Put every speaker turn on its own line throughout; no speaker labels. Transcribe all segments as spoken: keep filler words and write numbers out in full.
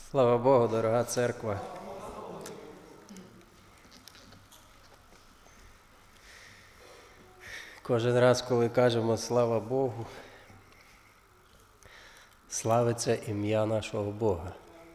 Слава Богу, дорога церква. Кожен раз, коли кажемо «Слава Богу», славиться ім'я нашого Бога.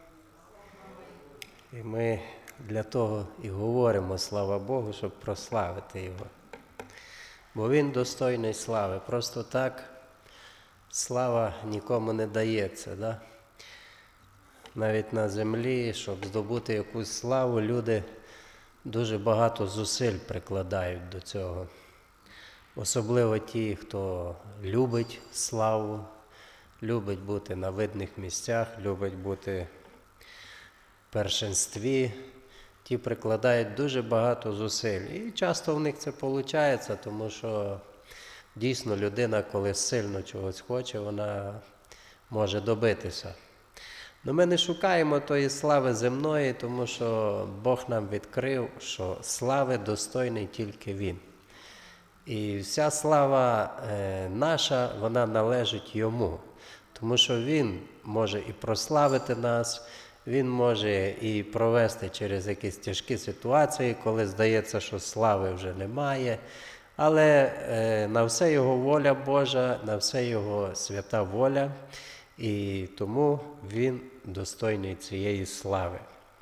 І ми для того і говоримо «Слава Богу», щоб прославити Його. Бо Він достойний слави. Просто так слава нікому не дається. Да? Навіть на землі, щоб здобути якусь славу, люди дуже багато зусиль прикладають до цього. Особливо ті, хто любить славу, любить бути на видних місцях, любить бути в першинстві, ті прикладають дуже багато зусиль. І часто в них це виходить, тому що дійсно людина, коли сильно чогось хоче, вона може добитися. Но ми не шукаємо тої слави земної, тому що Бог нам відкрив, що слави достойний тільки Він. І вся слава е, наша, вона належить Йому. Тому що Він може і прославити нас, Він може і провести через якісь тяжкі ситуації, коли здається, що слави вже немає. Але е, на все Його воля Божа, на все Його свята воля. І тому Він достойний цієї слави.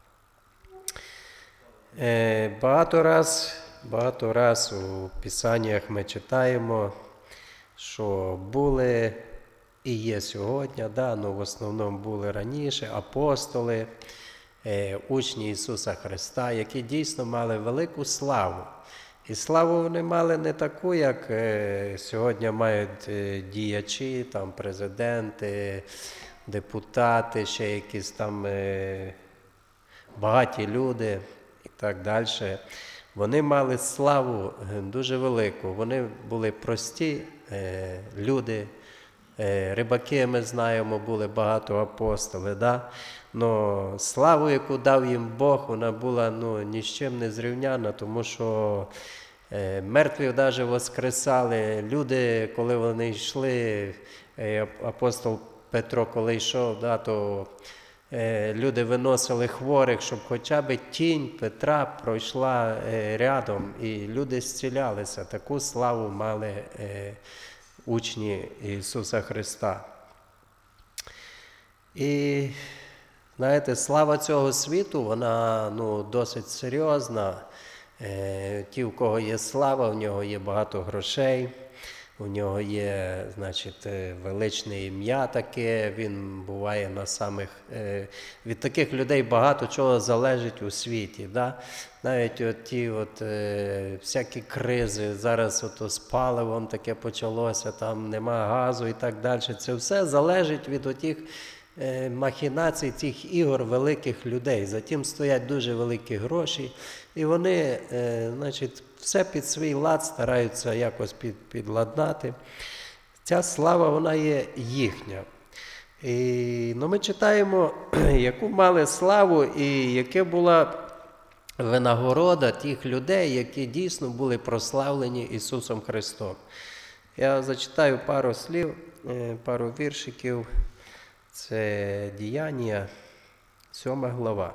Е, багато раз, багато раз у Писаннях ми читаємо, що були і є сьогодні, да, ну, в основному були раніше апостоли, е, учні Ісуса Христа, які дійсно мали велику славу. І славу вони мали не таку, як е, сьогодні мають е, діячі, там, президенти, депутати, ще якісь там е, багаті люди і так далі. Вони мали славу дуже велику. Вони були прості е, люди. Е, рибаки, ми знаємо, були багато апостолів. Да? Но славу, яку дав їм Бог, вона була ну, ні з чим не зрівняна, тому що е, мертві навіть воскресали. Люди, коли вони йшли, е, апостол Петро, коли йшов, да, то е, люди виносили хворих, щоб хоча б тінь Петра пройшла е, рядом, і люди зцілялися. Таку славу мали е, учні Ісуса Христа. І, знаєте, слава цього світу, вона ну, досить серйозна. Е, ті, у кого є слава, в нього є багато грошей, у нього є, значить, величне ім'я таке, він буває на самих... Е, від таких людей багато чого залежить у світі. Да? Навіть от ті от, е, всякі кризи, зараз от, з паливом таке почалося, там нема газу і так далі. Це все залежить від отих е, махінацій, цих ігор великих людей. За тим стоять дуже великі гроші, і вони, е, значить, все під свій лад стараються якось під, підладнати. Ця слава, вона є їхня. І, ну, ми читаємо, яку мали славу і яка була винагорода тих людей, які дійсно були прославлені Ісусом Христом. Я зачитаю пару слів, пару віршиків. Це Діяння, сьома глава.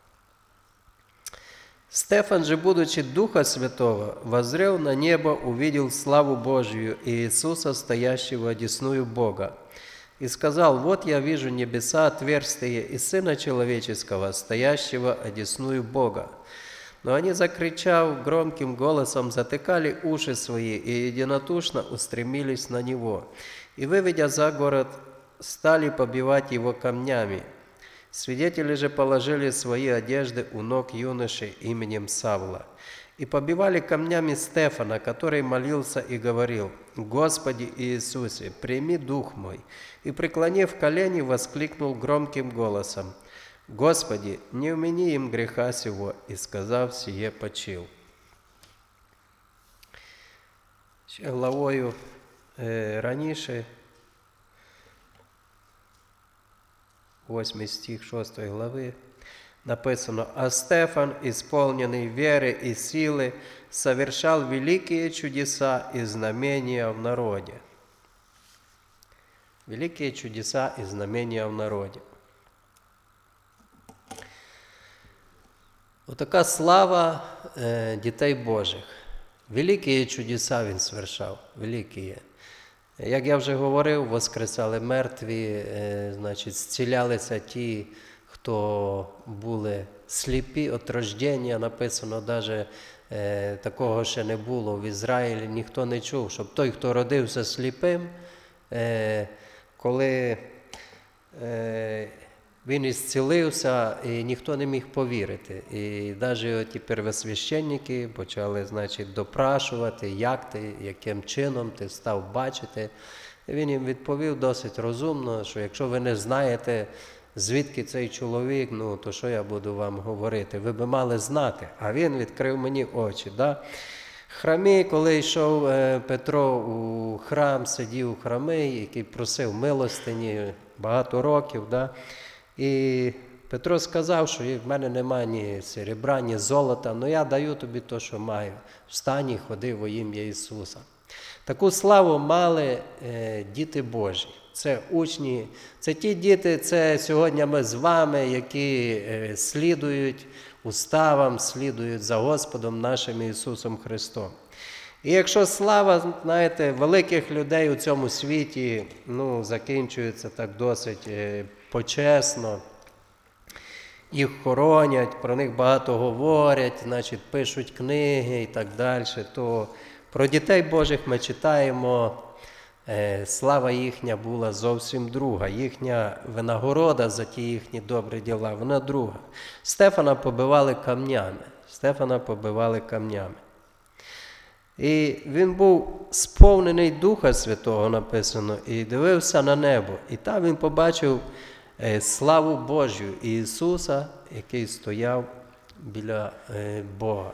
Стефан же, будучи Духа Святого, воззрел на небо, увидел славу Божию и Иисуса, стоящего одесную Бога. И сказал: «Вот я вижу небеса отверстые и Сына Человеческого, стоящего одесную Бога». Но они, закричав громким голосом, затыкали уши свои и единодушно устремились на Него. И, выведя за город, стали побивать Его камнями. Свидетели же положили свои одежды у ног юноши именем Савла. И побивали камнями Стефана, который молился и говорил: «Господи Иисусе, прими дух мой». И, преклонив колени, воскликнул громким голосом: «Господи, не вмени им греха сего». И, сказав сие, почил. Ще главою е, раніше, восьмий стих шостої глави, написано: «А Стефан, исполненный веры и силы, совершал великие чудеса и знамения в народе». Великие чудеса и знамения в народе. Отака слава е, дітей Божих. Великі чудеса він свершав, великі є. Як я вже говорив, воскресали мертві, е, значить, зцілялися ті, хто були сліпі від рождення, написано, навіть е, такого ще не було в Ізраїлі, ніхто не чув, щоб той, хто родився сліпим, е, коли е, він ісцілився, і ніхто не міг повірити. І навіть ті первосвященники почали, значить, допрашувати, як ти, яким чином ти став бачити. І він їм відповів досить розумно, що якщо ви не знаєте, звідки цей чоловік, ну, то що я буду вам говорити? Ви би мали знати. А він відкрив мені очі. Да? В храмі, коли йшов Петро у храм, сидів у храмі, який просив милостині багато років, да? І Петро сказав, що в мене немає ні серебра, ні золота, але я даю тобі те, що маю. Встань і ходи во ім'я Ісуса. Таку славу мали е, діти Божі. Це учні, це ті діти, це сьогодні ми з вами, які е, слідують уставам, слідують за Господом нашим Ісусом Христом. І якщо слава, знаєте, великих людей у цьому світі, ну, закінчується так досить е, почесно, їх хоронять, про них багато говорять, значить, пишуть книги і так далі, то про дітей Божих ми читаємо, е, слава їхня була зовсім друга, їхня винагорода за ті їхні добрі діла, вона друга. Стефана побивали камнями, Стефана побивали камнями. І він був сповнений Духа Святого, написано, і дивився на небо. І там він побачив е, славу Божу і Ісуса, який стояв біля е, Бога.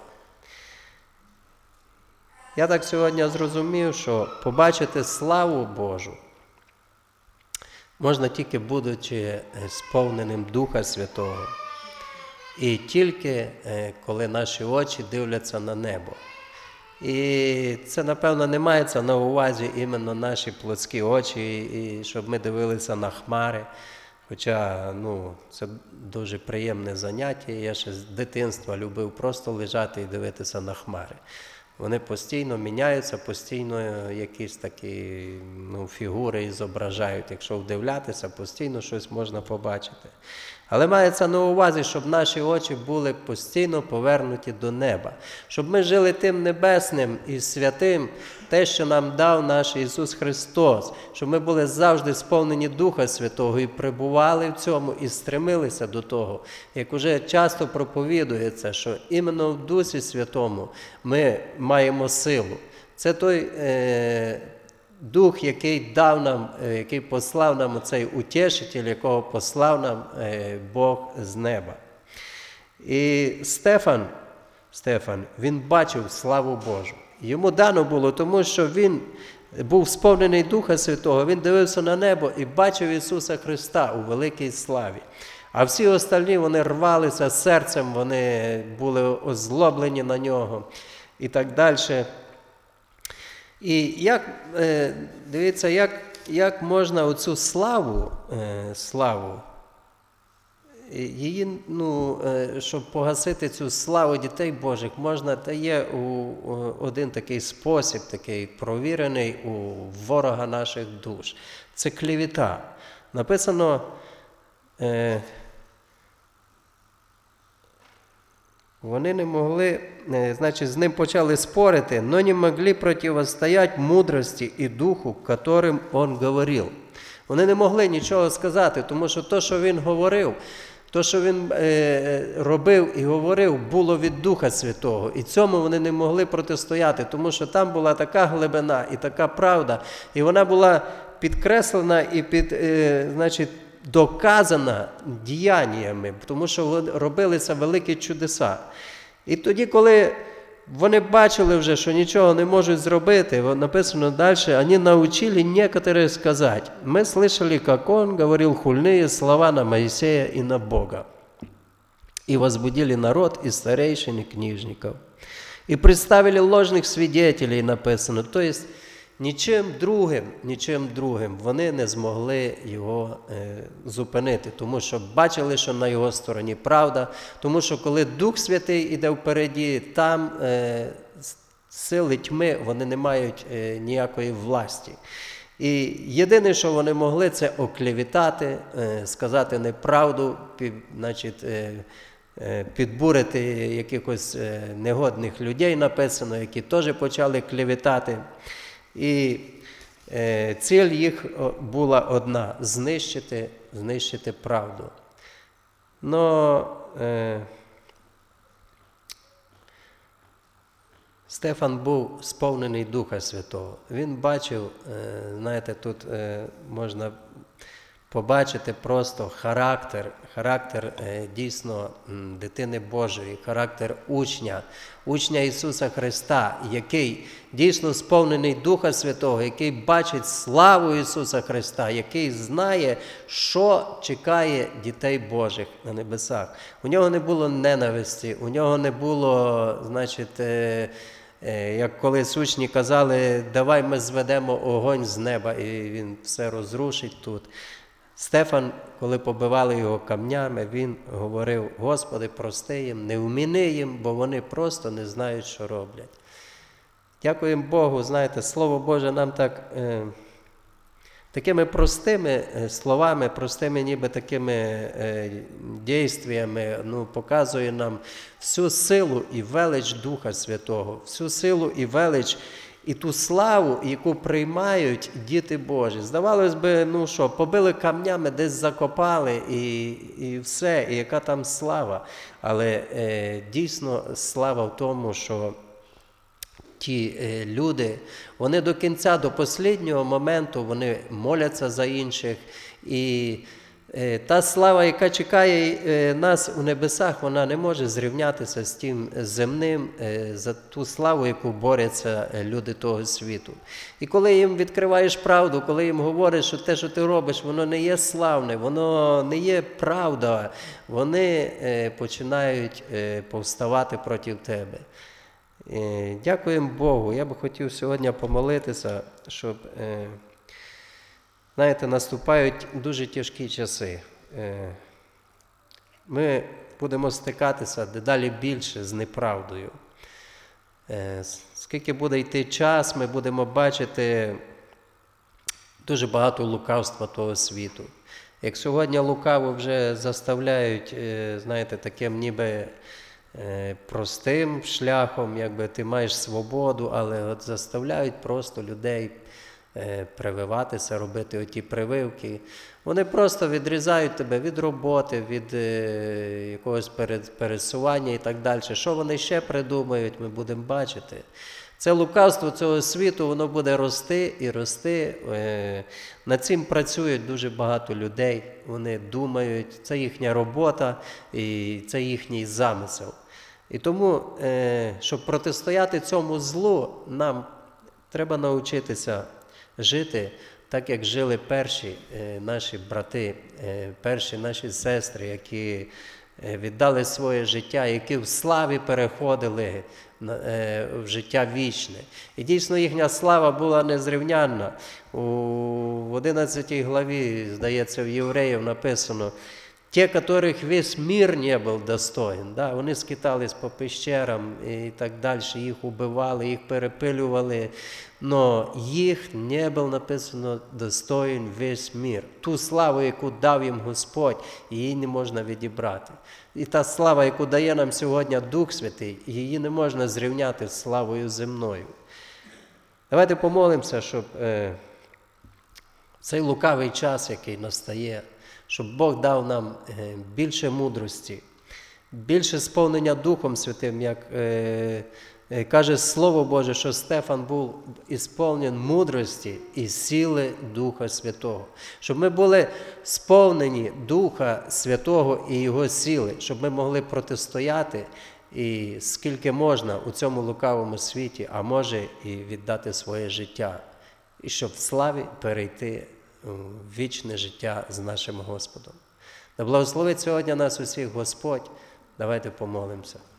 Я так сьогодні зрозумів, що побачити славу Божу можна тільки будучи сповненим Духа Святого. І тільки коли наші очі дивляться на небо. І це, напевно, не мається на увазі іменно наші плотські очі, і щоб ми дивилися на хмари. Хоча, ну, це дуже приємне заняття. Я ще з дитинства любив просто лежати і дивитися на хмари. Вони постійно міняються, постійно якісь такі, ну, фігури зображають. Якщо вдивлятися, постійно щось можна побачити. Але мається на увазі, щоб наші очі були постійно повернуті до неба. Щоб ми жили тим небесним і святим, те, що нам дав наш Ісус Христос. Щоб ми були завжди сповнені Духа Святого і перебували в цьому, і стремилися до того. Як уже часто проповідується, що іменно в Дусі Святому ми маємо силу. Це той е, Дух, який дав нам, який послав нам цей утішитель, якого послав нам Бог з неба. І Стефан, Стефан, він бачив славу Божу. Йому дано було, тому що він був сповнений Духа Святого, він дивився на небо і бачив Ісуса Христа у великій славі. А всі остальні, вони рвалися серцем, вони були озлоблені на нього і так далі. І як, дивіться, як, як можна оцю славу, славу, її, ну, щоб погасити цю славу дітей Божих, можна, та є у, один такий спосіб, такий провірений у ворога наших душ. Це клевета. Написано, вони не могли, значить, з ним почали спорити, но не могли противостоять мудрості і духу, которым он говорив. Вони не могли нічого сказати, тому що те, що він говорив, те, що він е, робив і говорив, було від Духа Святого. І цьому вони не могли протистояти, тому що там була така глибина і така правда, і вона була підкреслена і під, е, значить, доказана діяннями, тому що робилися великі чудеса. І тоді, коли вони бачили вже, що нічого не можуть зробити, написано далі, вони научили некоторые сказать, мы слышали, как он говорил хульные слова на Моисея и на Бога. И возбудили народ и старейшин, и книжников. И представили ложных свидетелей, написано. То есть, нічим другим, нічим другим вони не змогли його е, зупинити, тому що бачили, що на його стороні правда, тому що коли Дух Святий іде впереді, там е, сили тьми, вони не мають е, ніякої власті. І єдине, що вони могли, це оклеветати, е, сказати неправду, під, значить, е, підбурити якихось негодних людей, написано, які теж почали клеветати. І е, ціль їх була одна – знищити, знищити правду. Но е, Стефан був сповнений Духа Святого. Він бачив, е, знаєте, тут е, можна побачити просто характер, характер е, дійсно дитини Божої, характер учня, учня Ісуса Христа, який дійсно сповнений Духа Святого, який бачить славу Ісуса Христа, який знає, що чекає дітей Божих на небесах. У нього не було ненависті, у нього не було, значить, е, е, як колись учні казали, давай ми зведемо огонь з неба, і він все розрушить тут. Стефан, коли побивали його камнями, він говорив: Господи, прости їм, не вміни їм, бо вони просто не знають, що роблять. Дякуємо Богу, знаєте, Слово Боже нам так, е, такими простими словами, простими ніби такими е, дійствами, ну, показує нам всю силу і велич Духа Святого, всю силу і велич і ту славу, яку приймають діти Божі. Здавалось би, ну що, побили камнями, десь закопали, і, і все, і яка там слава. Але е, дійсно слава в тому, що ті е, люди, вони до кінця, до останнього моменту, вони моляться за інших. І е, та слава, яка чекає е, нас у небесах, вона не може зрівнятися з тим земним, е, за ту славу, яку борються люди того світу. І коли їм відкриваєш правду, коли їм говориш, що те, що ти робиш, воно не є славне, воно не є правда, вони е, починають е, повставати проти тебе. Е, дякуємо Богу. Я би хотів сьогодні помолитися, щоб... Е, Знаєте, наступають дуже тяжкі часи. Ми будемо стикатися дедалі більше з неправдою. Скільки буде йти час, ми будемо бачити дуже багато лукавства того світу. Як сьогодні лукаво вже заставляють, знаєте, таким ніби простим шляхом, якби ти маєш свободу, але от заставляють просто людей прививатися, робити оті прививки. Вони просто відрізають тебе від роботи, від е, якогось пересування і так далі. Що вони ще придумають, ми будемо бачити. Це лукавство цього світу, воно буде рости і рости. Е, над цим працюють дуже багато людей. Вони думають, це їхня робота і це їхній замисел. І тому, е, щоб протистояти цьому злу, нам треба навчитися жити так, як жили перші е, наші брати, е, перші наші сестри, які е, віддали своє життя, які в славі переходили на, е, в життя вічне. І дійсно їхня слава була незрівнянна. У одинадцятій главі, здається, в Євреїв написано: «Те, которых весь мир не был достоин». Да, вони скитались по пещерам і так далі, їх убивали, їх перепилювали, но їх не був, написано, достоин весь мир. Ту славу, яку дав їм Господь, її не можна відібрати. І та слава, яку дає нам сьогодні Дух Святий, її не можна зрівняти з славою земною. Давайте помолимося, щоб е, цей лукавий час, який настає, щоб Бог дав нам більше мудрості, більше сповнення Духом Святим, як е, е, каже Слово Боже, що Стефан був ісповнен мудрості і сили Духа Святого. Щоб ми були сповнені Духа Святого і Його сили, щоб ми могли протистояти і скільки можна у цьому лукавому світі, а може і віддати своє життя, і щоб в славі перейти вічне життя з нашим Господом. Да благословить сьогодні нас усіх Господь. Давайте помолимося.